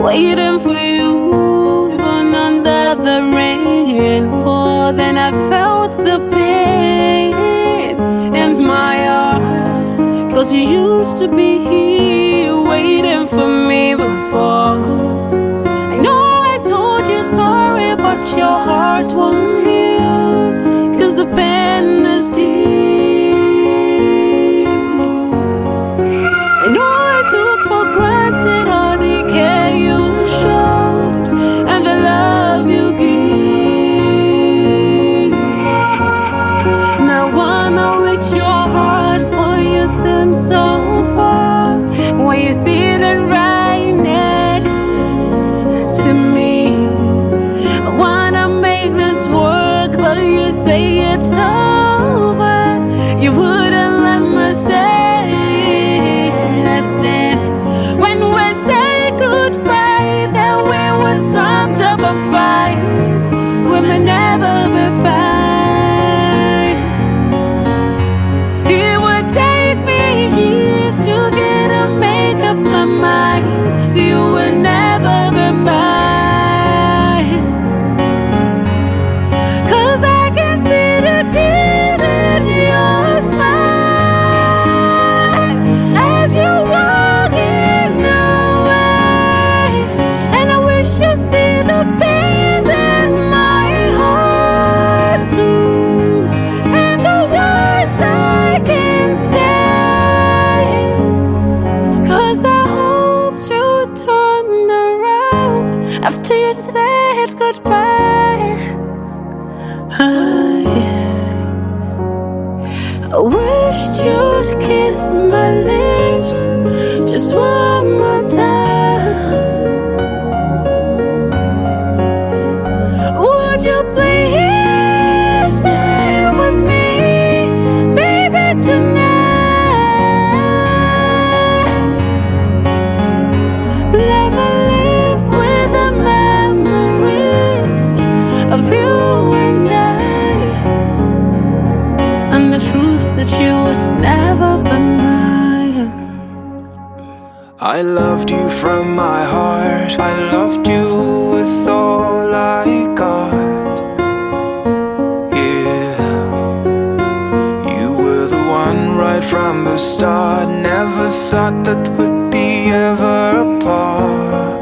waiting for you, even under the rainfall. Then I felt the pain in my heart, 'cause you used to be here waiting for me before. I know I told you sorry, but your heart won't heal, 'cause the pain is deep. I know I took for granted all the care you showed and the love you give. Now I wanna reach your heart, but you seem so far when you're sitting right next to me. I wanna make this work, but you say it's over. You wouldn't let me say it then. When we say goodbye, then we would stop a fight. We may never be fine. It would take me years to get to make up my mind. You will never be mine, 'cause I can see the tears in your smile as you're walking away. And I wish you see the pains in my heart too, and the words I can say. 'Cause I hoped you turned around after you said goodbye. I wished you'd kiss my lips just one more time. Would you please stay with me, baby, tonight? Let me live with the memories of you and I, and the truth that you was never be mine. I loved you from my heart. I loved you with all I got. Yeah, you were the one right from the start. Never thought that we'd be ever apart.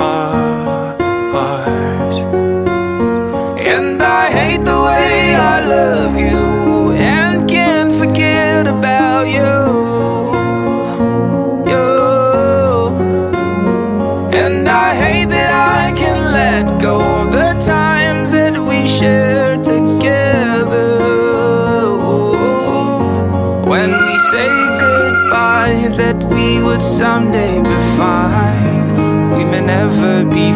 And I hate the way I love you and can't forget about you. And I hate that I can let go of the times that we shared together. When we say goodbye, that we would someday be fine. We may never be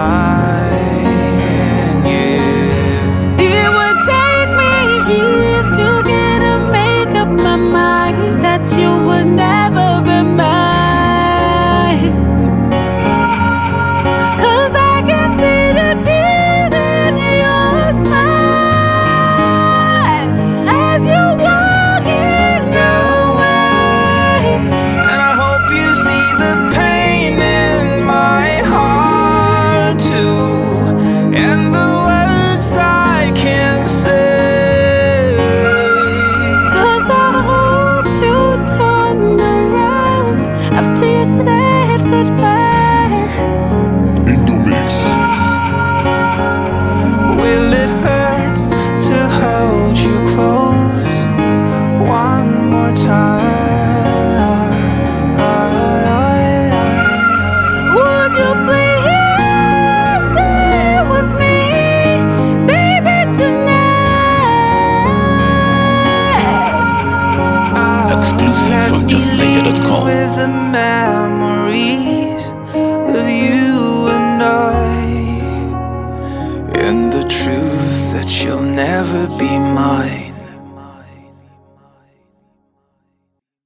fine, yeah. It would take me years to get to make up my mind that you would never be mine. 'Cause I can see the tears in your smile as you're walking away. And I hope you see the pain in my heart too, and the words I can say. 'Cause I hoped you turned around after you said goodbye. Will it hurt to hold you close one more time? Would you please stay with me, baby, tonight? Exclusive from justlater.com. With the memories of you and I, and the truth that you'll never be mine.